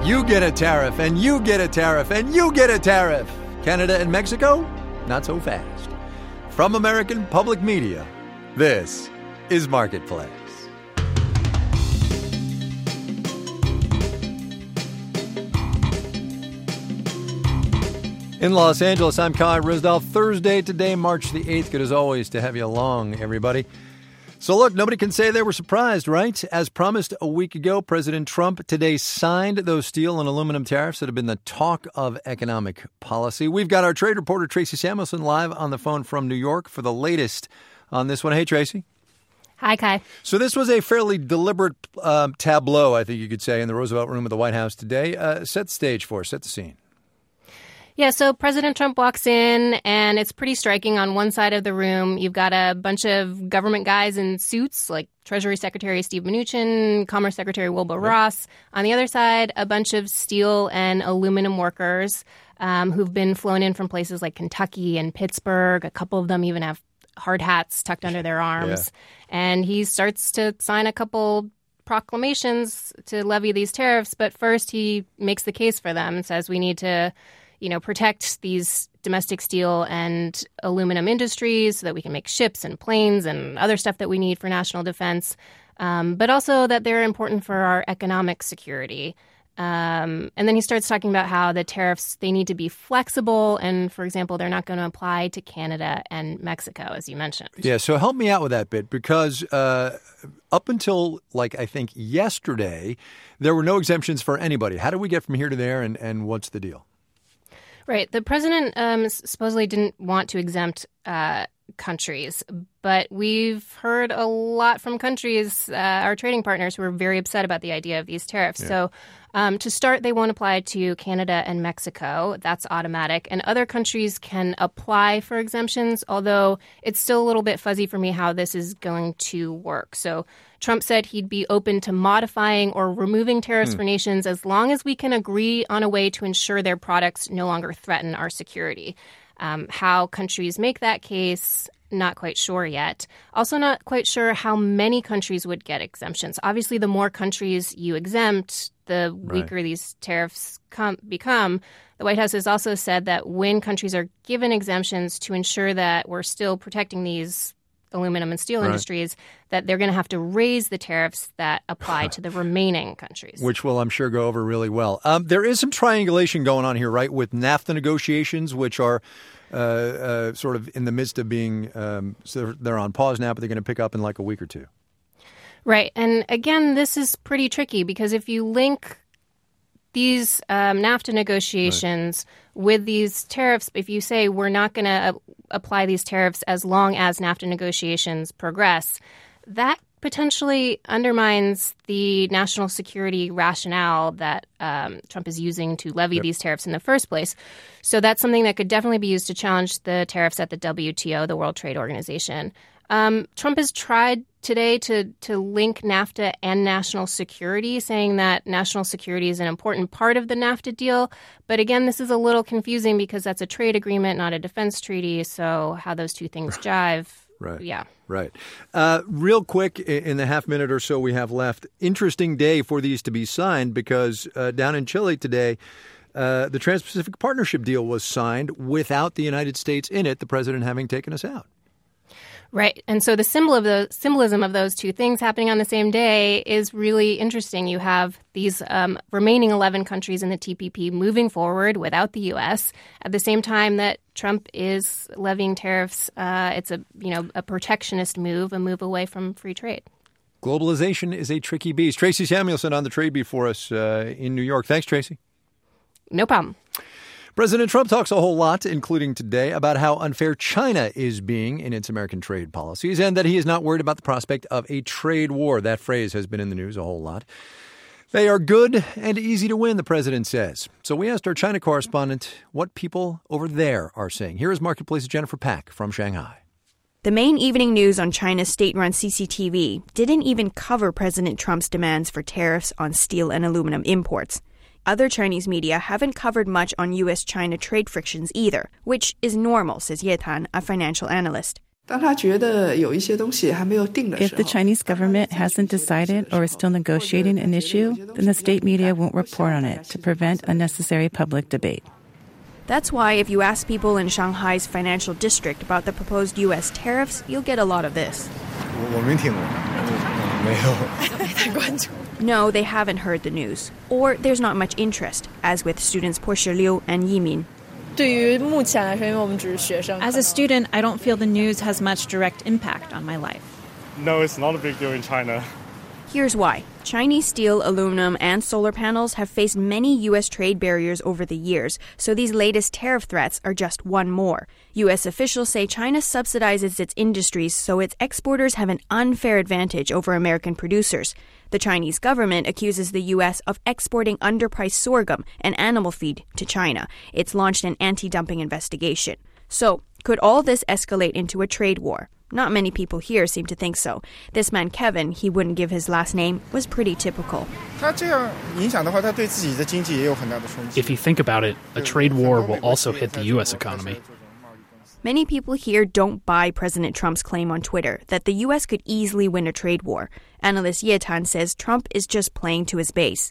You get a tariff, and you get a tariff, and you get a tariff. Canada and Mexico? Not so fast. From American Public Media, this is Marketplace. In Los Angeles, I'm Kai Ryssdal. Thursday today, March the 8th. Good as always to have you along, everybody. So look, nobody can say they were surprised, right? As promised a week ago, President Trump today signed those steel and aluminum tariffs that have been the talk of economic policy. We've got our trade reporter, Tracy Samuelson, live on the phone from New York for the latest on this one. Hey, Tracy. Hi, Kai. So this was a fairly deliberate tableau, I think you could say, in the Roosevelt Room of the White House today. Set the stage for us. Set the scene. Yeah, so President Trump walks in, and it's pretty striking. On one side of the room, you've got a bunch of government guys in suits, like Treasury Secretary Steve Mnuchin, Commerce Secretary Wilbur Ross. On the other side, a bunch of steel and aluminum workers who've been flown in from places like Kentucky and Pittsburgh. A couple of them even have hard hats tucked under their arms. Yeah. And he starts to sign a couple proclamations to levy these tariffs. But first, he makes the case for them and says we need to protect these domestic steel and aluminum industries so that we can make ships and planes and other stuff that we need for national defense, but also that they're important for our economic security. And then he starts talking about how the tariffs, they need to be flexible. And, for example, they're not going to apply to Canada and Mexico, as you mentioned. Yeah, so help me out with that bit, because up until, I think yesterday, there were no exemptions for anybody. How do we get from here to there, and what's the deal? Right. The president supposedly didn't want to exempt countries, but we've heard a lot from countries, our trading partners, who are very upset about the idea of these tariffs. Yeah. So to start, they won't apply to Canada and Mexico. That's automatic. And other countries can apply for exemptions, although it's still a little bit fuzzy for me how this is going to work. So Trump said he'd be open to modifying or removing tariffs for nations as long as we can agree on a way to ensure their products no longer threaten our security. How countries make that case, not quite sure yet. Also not quite sure how many countries would get exemptions. Obviously, the more countries you exempt, the weaker these tariffs become. The White House has also said that when countries are given exemptions to ensure that we're still protecting these aluminum and steel industries, that they're going to have to raise the tariffs that apply to the remaining countries. Which will, I'm sure, go over really well. There is some triangulation going on here, right, with NAFTA negotiations, which are sort of in the midst of being, so they're on pause now, but they're going to pick up in like a week or two. Right. And again, this is pretty tricky because if you link these NAFTA negotiations with these tariffs, if you say we're not going to apply these tariffs as long as NAFTA negotiations progress, that potentially undermines the national security rationale that Trump is using to levy these tariffs in the first place. So that's something that could definitely be used to challenge the tariffs at the WTO, the World Trade Organization. Trump has tried today to link NAFTA and national security, saying that national security is an important part of the NAFTA deal. But again, this is a little confusing because that's a trade agreement, not a defense treaty. So how those two things jive. Right. Yeah. Right. Real quick, in the half minute or so we have left, interesting day for these to be signed because down in Chile today, the Trans-Pacific Partnership deal was signed without the United States in it, the president having taken us out. Right. And so the symbolism of those two things happening on the same day is really interesting. You have these remaining 11 countries in the TPP moving forward without the U.S. at the same time that Trump is levying tariffs. It's a protectionist move, a move away from free trade. Globalization is a tricky beast. Tracy Samuelson on the trade beat for us in New York. Thanks, Tracy. No problem. President Trump talks a whole lot, including today, about how unfair China is being in its American trade policies and that he is not worried about the prospect of a trade war. That phrase has been in the news a whole lot. They are good and easy to win, the president says. So we asked our China correspondent what people over there are saying. Here is Marketplace's Jennifer Pack from Shanghai. The main evening news on China's state-run CCTV didn't even cover President Trump's demands for tariffs on steel and aluminum imports. Other Chinese media haven't covered much on U.S.-China trade frictions either, which is normal, says Ye Tan, a financial analyst. If the Chinese government hasn't decided or is still negotiating an issue, then the state media won't report on it to prevent unnecessary public debate. That's why if you ask people in Shanghai's financial district about the proposed U.S. tariffs, you'll get a lot of this. No, they haven't heard the news. Or there's not much interest, as with students Portia Liu and Yimin. As a student, I don't feel the news has much direct impact on my life. No, it's not a big deal in China. Here's why. Chinese steel, aluminum, and solar panels have faced many U.S. trade barriers over the years, so these latest tariff threats are just one more. U.S. officials say China subsidizes its industries, so its exporters have an unfair advantage over American producers. The Chinese government accuses the U.S. of exporting underpriced sorghum and animal feed to China. It's launched an anti-dumping investigation. So, could all this escalate into a trade war? Not many people here seem to think so. This man, Kevin, he wouldn't give his last name, was pretty typical. If you think about it, a trade war will also hit the U.S. economy. Many people here don't buy President Trump's claim on Twitter that the U.S. could easily win a trade war. Analyst Ye Tan says Trump is just playing to his base.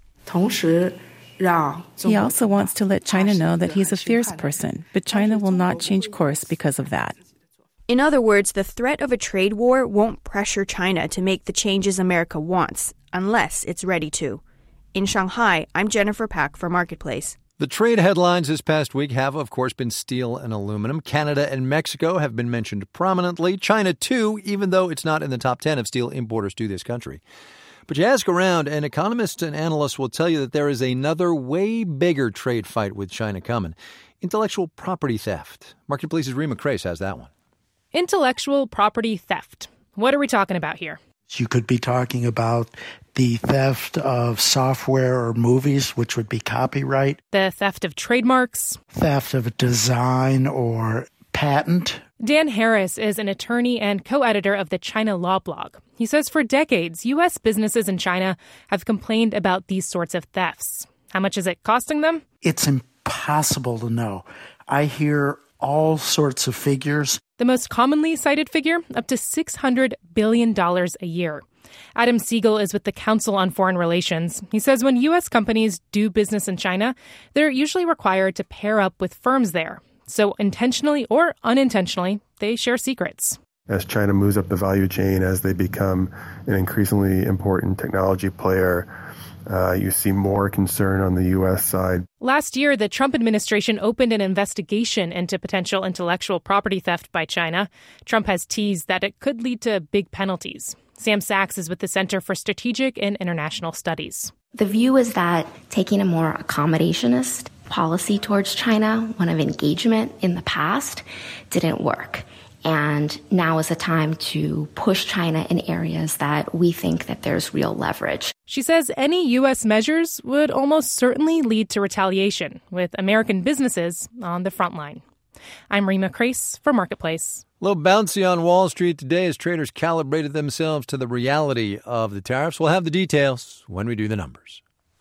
He also wants to let China know that he's a fierce person, but China will not change course because of that. In other words, the threat of a trade war won't pressure China to make the changes America wants, unless it's ready to. In Shanghai, I'm Jennifer Pack for Marketplace. The trade headlines this past week have, of course, been steel and aluminum. Canada and Mexico have been mentioned prominently. China, too, even though it's not in the top 10 of steel importers to this country. But you ask around, and economists and analysts will tell you that there is another way bigger trade fight with China coming. Intellectual property theft. Marketplace's Rima Crace has that one. Intellectual property theft. What are we talking about here? You could be talking about the theft of software or movies, which would be copyright. The theft of trademarks. Theft of a design or patent. Dan Harris is an attorney and co-editor of the China Law blog. He says for decades, U.S. businesses in China have complained about these sorts of thefts. How much is it costing them? It's impossible to know. I hear all sorts of figures. The most commonly cited figure, up to $600 billion a year. Adam Siegel is with the Council on Foreign Relations. He says when U.S. companies do business in China, they're usually required to pair up with firms there. So intentionally or unintentionally, they share secrets. As China moves up the value chain, as they become an increasingly important technology player, you see more concern on the U.S. side. Last year, the Trump administration opened an investigation into potential intellectual property theft by China. Trump has teased that it could lead to big penalties. Sam Sachs is with the Center for Strategic and International Studies. The view is that taking a more accommodationist policy towards China, one of engagement in the past, didn't work. And now is the time to push China in areas that we think that there's real leverage. She says any U.S. measures would almost certainly lead to retaliation, with American businesses on the front line. I'm Rima Crace for Marketplace. A little bouncy on Wall Street today as traders calibrated themselves to the reality of the tariffs. We'll have the details when we do the numbers.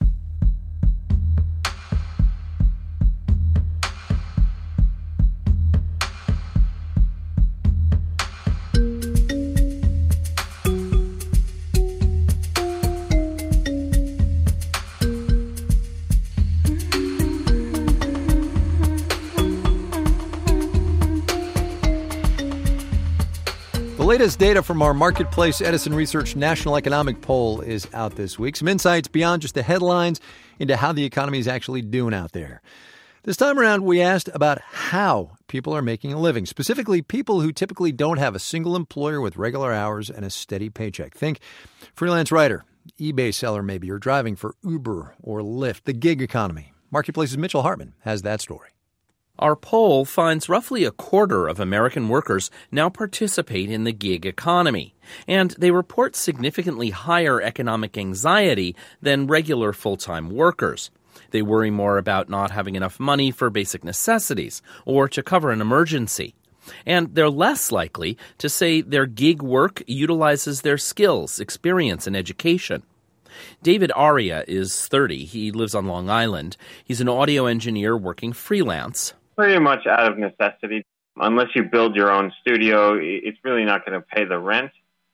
The latest data from our Marketplace Edison Research National Economic Poll is out this week. Some insights beyond just the headlines into how the economy is actually doing out there. This time around, we asked about how people are making a living, specifically people who typically don't have a single employer with regular hours and a steady paycheck. Think freelance writer, eBay seller maybe, or driving for Uber or Lyft, the gig economy. Marketplace's Mitchell Hartman has that story. Our poll finds roughly a quarter of American workers now participate in the gig economy, and they report significantly higher economic anxiety than regular full-time workers. They worry more about not having enough money for basic necessities or to cover an emergency. And they're less likely to say their gig work utilizes their skills, experience, and education. David Aria is 30. He lives on Long Island. He's an audio engineer working freelance. Pretty much out of necessity. Unless you build your own studio, it's really not going to pay the rent.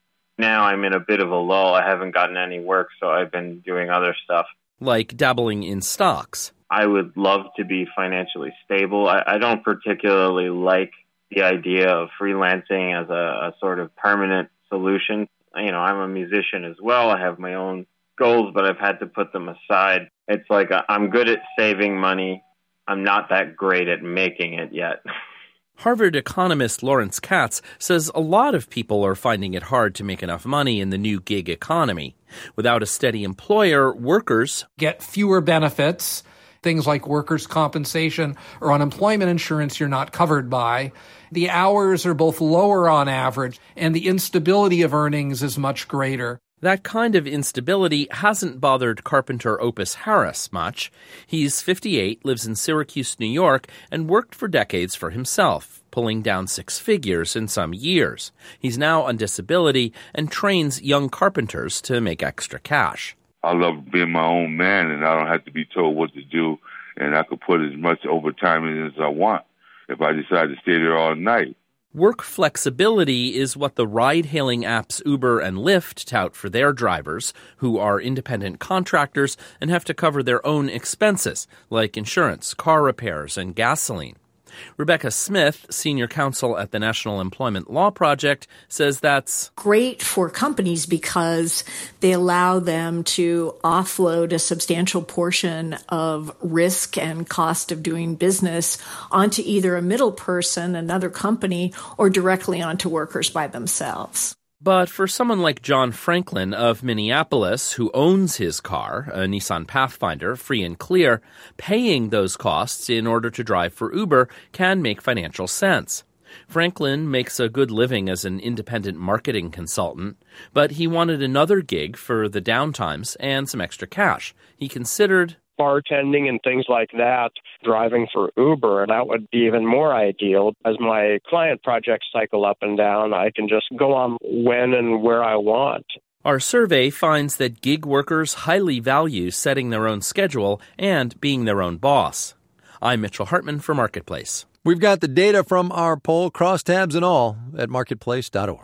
Now I'm in a bit of a lull. I haven't gotten any work, so I've been doing other stuff. Like dabbling in stocks. I would love to be financially stable. I don't particularly like the idea of freelancing as a sort of permanent solution. You know, I'm a musician as well. I have my own goals, but I've had to put them aside. It's like I'm good at saving money. I'm not that great at making it yet. Harvard economist Lawrence Katz says a lot of people are finding it hard to make enough money in the new gig economy. Without a steady employer, workers get fewer benefits. Things like workers' compensation or unemployment insurance you're not covered by. The hours are both lower on average, and the instability of earnings is much greater. That kind of instability hasn't bothered carpenter Opus Harris much. He's 58, lives in Syracuse, New York, and worked for decades for himself, pulling down six figures in some years. He's now on disability and trains young carpenters to make extra cash. I love being my own man, and I don't have to be told what to do, and I can put as much overtime in as I want if I decide to stay there all night. Work flexibility is what the ride-hailing apps Uber and Lyft tout for their drivers, who are independent contractors and have to cover their own expenses, like insurance, car repairs, and gasoline. Rebecca Smith, senior counsel at the National Employment Law Project, says that's great for companies because they allow them to offload a substantial portion of risk and cost of doing business onto either a middle person, another company, or directly onto workers by themselves. But for someone like John Franklin of Minneapolis, who owns his car, a Nissan Pathfinder, free and clear, paying those costs in order to drive for Uber can make financial sense. Franklin makes a good living as an independent marketing consultant, but he wanted another gig for the downtimes and some extra cash. He considered bartending and things like that, driving for Uber, and that would be even more ideal. As my client projects cycle up and down, I can just go on when and where I want. Our survey finds that gig workers highly value setting their own schedule and being their own boss. I'm Mitchell Hartman for Marketplace. We've got the data from our poll, crosstabs and all, at marketplace.org.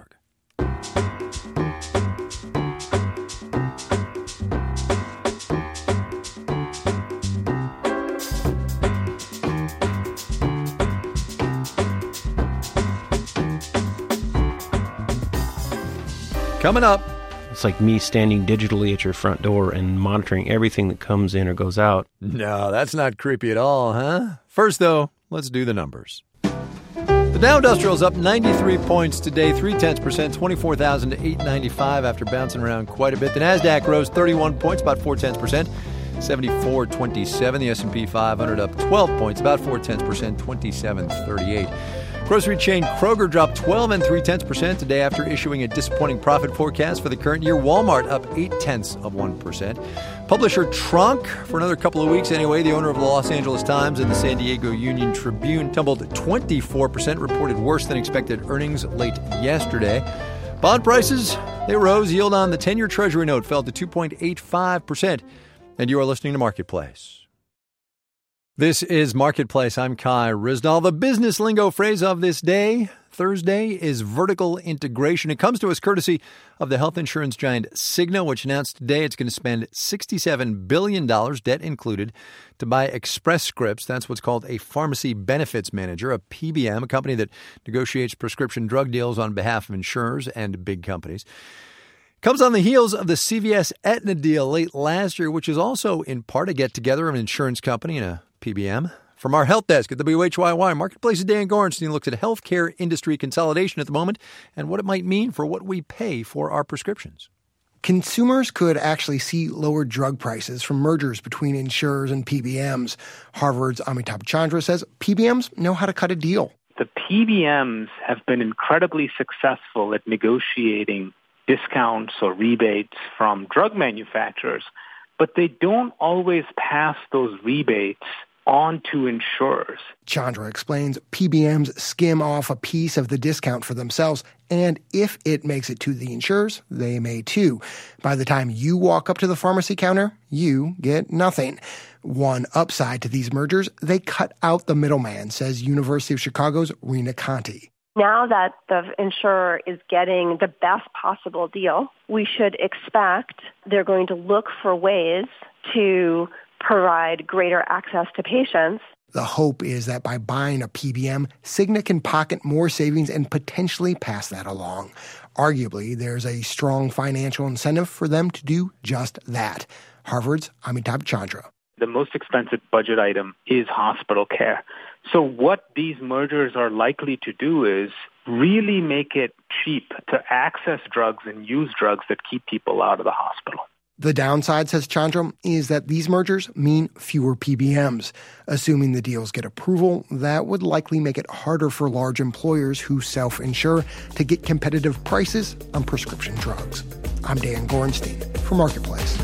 Coming up. It's like me standing digitally at your front door and monitoring everything that comes in or goes out. No, that's not creepy at all, huh? First, though, let's do the numbers. The Dow Industrial's up 93 points today, 0.3%, 24,895 after bouncing around quite a bit. The Nasdaq rose 31 points, about 0.4%, 74.27. The S&P 500 up 12 points, about 0.4%, 27.38. Grocery chain Kroger dropped 12 0.3% today after issuing a disappointing profit forecast for the current year. Walmart up 0.8%. Publisher Tronc, for another couple of weeks anyway, the owner of the Los Angeles Times and the San Diego Union Tribune, tumbled 24%, reported worse than expected earnings late yesterday. Bond prices, they rose. Yield on the 10-year Treasury note fell to 2.85%. And you are listening to Marketplace. This is Marketplace. I'm Kai Ryssdal. The business lingo phrase of this day, Thursday, is vertical integration. It comes to us courtesy of the health insurance giant Cigna, which announced today it's going to spend $67 billion, debt included, to buy Express Scripts. That's what's called a pharmacy benefits manager, a PBM, a company that negotiates prescription drug deals on behalf of insurers and big companies. Comes on the heels of the CVS-Aetna deal late last year, which is also in part a get-together of an insurance company and a PBM. From our help desk at WHYY, Marketplace's Dan Gorenstein looks at healthcare industry consolidation at the moment and what it might mean for what we pay for our prescriptions. Consumers could actually see lower drug prices from mergers between insurers and PBMs. Harvard's Amitabh Chandra says PBMs know how to cut a deal. The PBMs have been incredibly successful at negotiating discounts or rebates from drug manufacturers, but they don't always pass those rebates on to insurers. Chandra explains PBMs skim off a piece of the discount for themselves, and if it makes it to the insurers, they may too. By the time you walk up to the pharmacy counter, you get nothing. One upside to these mergers, they cut out the middleman, says University of Chicago's Rena Conti. Now that the insurer is getting the best possible deal, we should expect they're going to look for ways to provide greater access to patients. The hope is that by buying a PBM, Cigna can pocket more savings and potentially pass that along. Arguably, there's a strong financial incentive for them to do just that. Harvard's Amitabh Chandra. The most expensive budget item is hospital care. So what these mergers are likely to do is really make it cheap to access drugs and use drugs that keep people out of the hospital. The downside, says Chandra, is that these mergers mean fewer PBMs. Assuming the deals get approval, that would likely make it harder for large employers who self-insure to get competitive prices on prescription drugs. I'm Dan Gorenstein for Marketplace.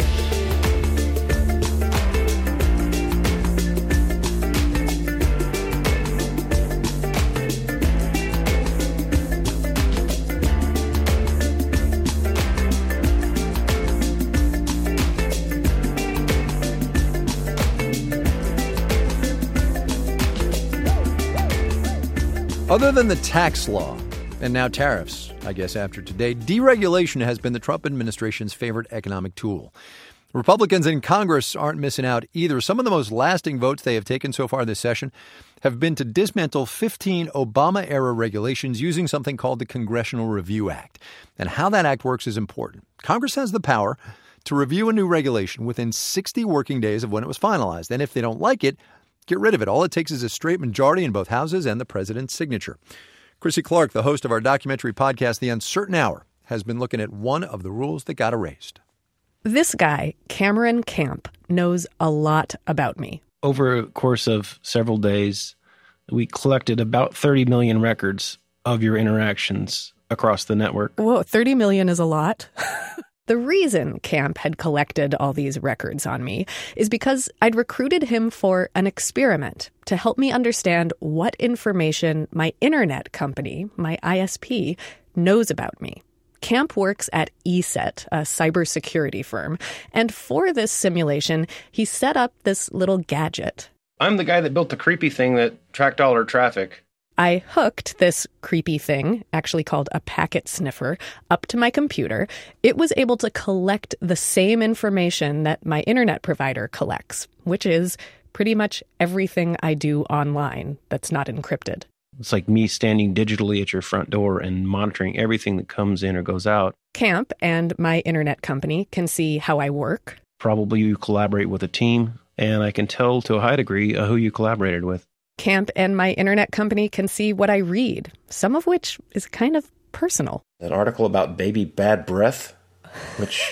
Other than the tax law, and now tariffs, I guess after today, deregulation has been the Trump administration's favorite economic tool. Republicans in Congress aren't missing out either. Some of the most lasting votes they have taken so far this session have been to dismantle 15 Obama-era regulations using something called the Congressional Review Act. And how that act works is important. Congress has the power to review a new regulation within 60 working days of when it was finalized. And if they don't like it, get rid of it. All it takes is a straight majority in both houses and the president's signature. Chrissy Clark, the host of our documentary podcast, The Uncertain Hour, has been looking at one of the rules that got erased. This guy, Cameron Camp, knows a lot about me. Over a course of several days, we collected about 30 million records of your interactions across the network. Whoa, 30 million is a lot. The reason Camp had collected all these records on me is because I'd recruited him for an experiment to help me understand what information my internet company, my ISP, knows about me. Camp works at ESET, a cybersecurity firm, and for this simulation, he set up this little gadget. I'm the guy that built the creepy thing that tracked all our traffic. I hooked this creepy thing, actually called a packet sniffer, up to my computer. It was able to collect the same information that my internet provider collects, which is pretty much everything I do online that's not encrypted. It's like me standing digitally at your front door and monitoring everything that comes in or goes out. Camp and my internet company can see how I work. Probably you collaborate with a team, and I can tell to a high degree who you collaborated with. Camp and my internet company can see what I read, some of which is kind of personal. An article about baby bad breath, which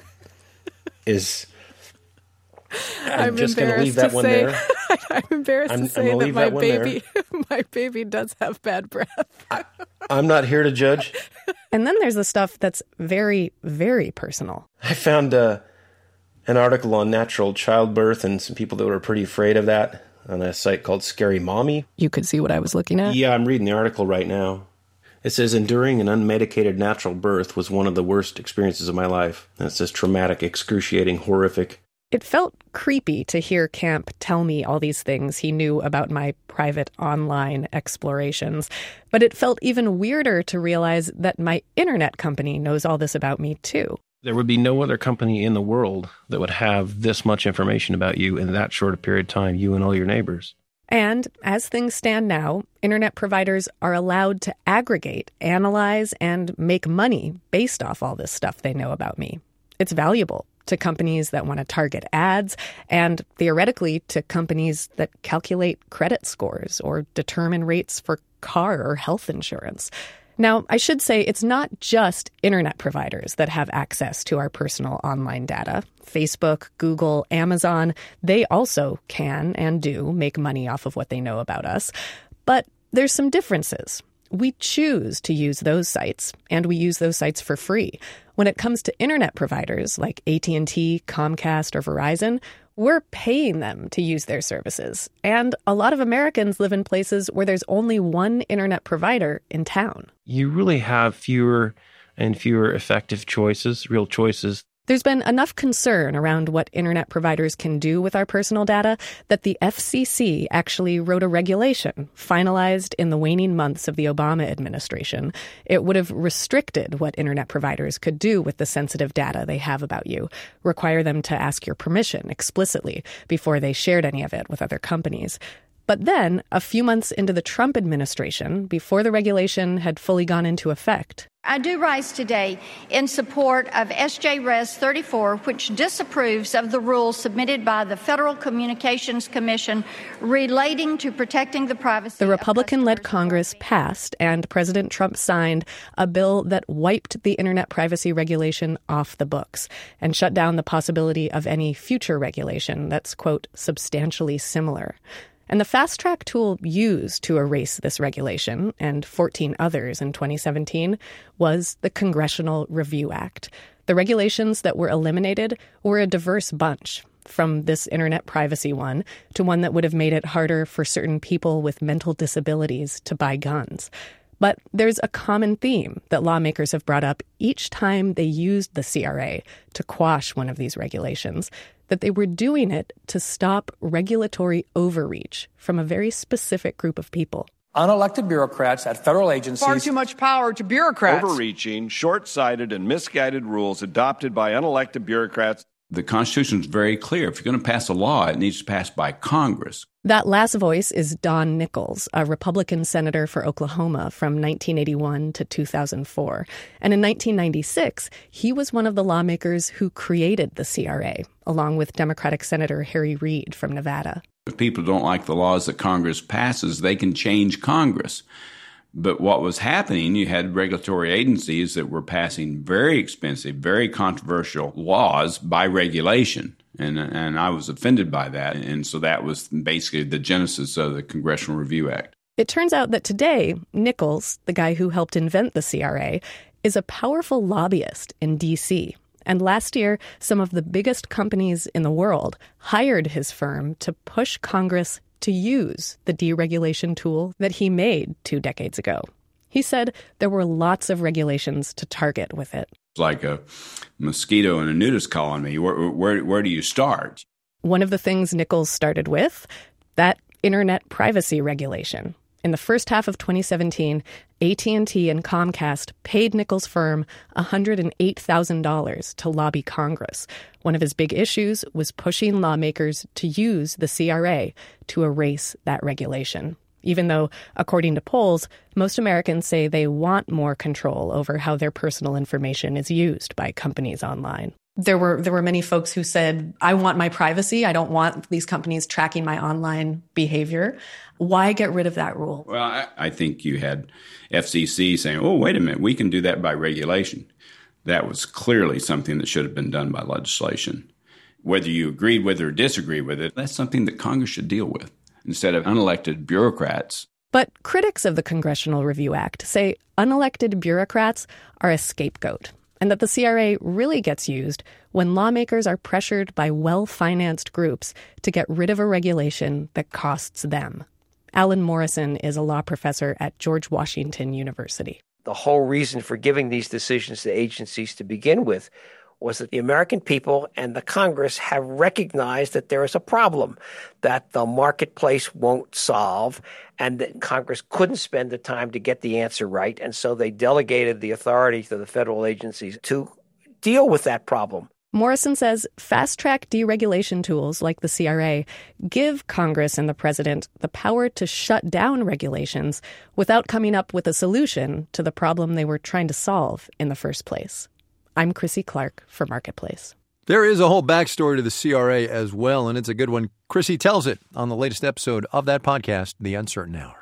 is... I'm just going to leave that one there. I'm embarrassed to say that my baby does have bad breath. I'm not here to judge. And then there's the stuff that's very, very personal. I found an article on natural childbirth and some people that were pretty afraid of that on a site called Scary Mommy. You could see what I was looking at? Yeah, I'm reading the article right now. It says, enduring an unmedicated natural birth was one of the worst experiences of my life. And it says traumatic, excruciating, horrific. It felt creepy to hear Camp tell me all these things he knew about my private online explorations. But it felt even weirder to realize that my internet company knows all this about me, too. There would be no other company in the world that would have this much information about you in that short a period of time, you and all your neighbors. And as things stand now, internet providers are allowed to aggregate, analyze, and make money based off all this stuff they know about me. It's valuable to companies that want to target ads and theoretically to companies that calculate credit scores or determine rates for car or health insurance. Now, I should say it's not just internet providers that have access to our personal online data. Facebook, Google, Amazon, they also can and do make money off of what they know about us. But there's some differences. We choose to use those sites, and we use those sites for free. When it comes to internet providers like AT&T, Comcast, or Verizon, we're paying them to use their services. And a lot of Americans live in places where there's only one internet provider in town. You really have fewer and fewer effective choices, real choices. There's been enough concern around what internet providers can do with our personal data that the FCC actually wrote a regulation finalized in the waning months of the Obama administration. It would have restricted what internet providers could do with the sensitive data they have about you, require them to ask your permission explicitly before they shared any of it with other companies. But then, a few months into the Trump administration, before the regulation had fully gone into effect, I do rise today in support of SJ Res 34, which disapproves of the rules submitted by the Federal Communications Commission relating to protecting the privacy. The Republican-led Congress passed, and President Trump signed, a bill that wiped the internet privacy regulation off the books and shut down the possibility of any future regulation that's, quote, substantially similar. And the fast-track tool used to erase this regulation, and 14 others in 2017, was the Congressional Review Act. The regulations that were eliminated were a diverse bunch, from this internet privacy one to one that would have made it harder for certain people with mental disabilities to buy guns. But there's a common theme that lawmakers have brought up each time they used the CRA to quash one of these regulations, that they were doing it to stop regulatory overreach from a very specific group of people. Unelected bureaucrats at federal agencies. Far too much power to bureaucrats. Overreaching, short-sighted, and misguided rules adopted by unelected bureaucrats. The Constitution is very clear. If you're going to pass a law, it needs to pass by Congress. That last voice is Don Nickles, a Republican senator for Oklahoma from 1981 to 2004. And in 1996, he was one of the lawmakers who created the CRA, along with Democratic Senator Harry Reid from Nevada. If people don't like the laws that Congress passes, they can change Congress. But what was happening, you had regulatory agencies that were passing very expensive, very controversial laws by regulation. And I was offended by that. And so that was basically the genesis of the Congressional Review Act. It turns out that today, Nickles, the guy who helped invent the CRA, is a powerful lobbyist in D.C. And last year, some of the biggest companies in the world hired his firm to push Congress to use the deregulation tool that he made 2 decades ago. He said there were lots of regulations to target with it. It's like a mosquito in a nudist colony. Where do you start? One of the things Nickles started with, that internet privacy regulation. In the first half of 2017, AT&T and Comcast paid Nickles' firm $108,000 to lobby Congress. One of his big issues was pushing lawmakers to use the CRA to erase that regulation. Even though, according to polls, most Americans say they want more control over how their personal information is used by companies online. There were many folks who said, I want my privacy. I don't want these companies tracking my online behavior. Why get rid of that rule? Well, I think you had FCC saying, oh, wait a minute, we can do that by regulation. That was clearly something that should have been done by legislation. Whether you agreed with it or disagreed with it, that's something that Congress should deal with instead of unelected bureaucrats. But critics of the Congressional Review Act say unelected bureaucrats are a scapegoat, and that the CRA really gets used when lawmakers are pressured by well-financed groups to get rid of a regulation that costs them. Alan Morrison is a law professor at George Washington University. The whole reason for giving these decisions to agencies to begin with was that the American people and the Congress have recognized that there is a problem that the marketplace won't solve and that Congress couldn't spend the time to get the answer right. And so they delegated the authority to the federal agencies to deal with that problem. Morrison says fast-track deregulation tools like the CRA give Congress and the president the power to shut down regulations without coming up with a solution to the problem they were trying to solve in the first place. I'm Chrissy Clark for Marketplace. There is a whole backstory to the CRA as well, and it's a good one. Chrissy tells it on the latest episode of that podcast, The Uncertain Hour.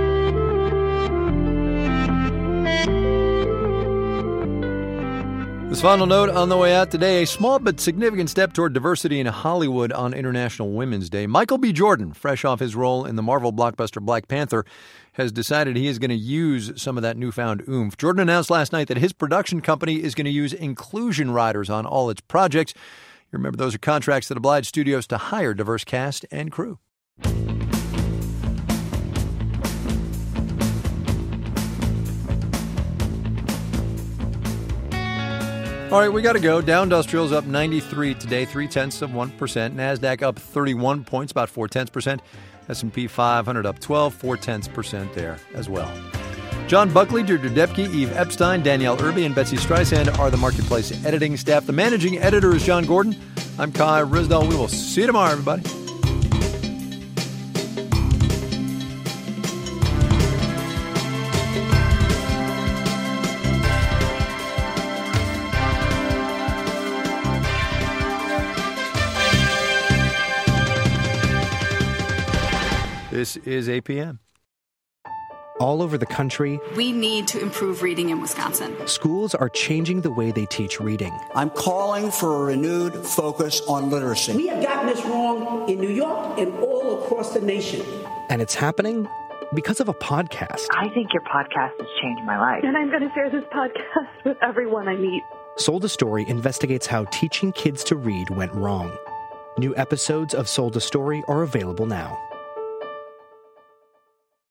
The This final note on the way out today, a small but significant step toward diversity in Hollywood on International Women's Day. Michael B. Jordan, fresh off his role in the Marvel blockbuster Black Panther, has decided he is going to use some of that newfound oomph. Jordan announced last night that his production company is going to use inclusion riders on all its projects. You remember, those are contracts that oblige studios to hire diverse cast and crew. All right, we got to go. Dow Industrials up 93 today, 0.3%. NASDAQ up 31 points, about 0.4%. S&P 500 up 12, 0.4% there as well. John Buckley, Deirdre Depke, Eve Epstein, Danielle Irby, and Betsy Streisand are the Marketplace editing staff. The managing editor is John Gordon. I'm Kai Ryssdal. We will see you tomorrow, everybody. This is APM. All over the country, we need to improve reading in Wisconsin. Schools are changing the way they teach reading. I'm calling for a renewed focus on literacy. We have gotten this wrong in New York and all across the nation. And it's happening because of a podcast. I think your podcast has changed my life. And I'm going to share this podcast with everyone I meet. Sold a Story investigates how teaching kids to read went wrong. New episodes of Sold a Story are available now.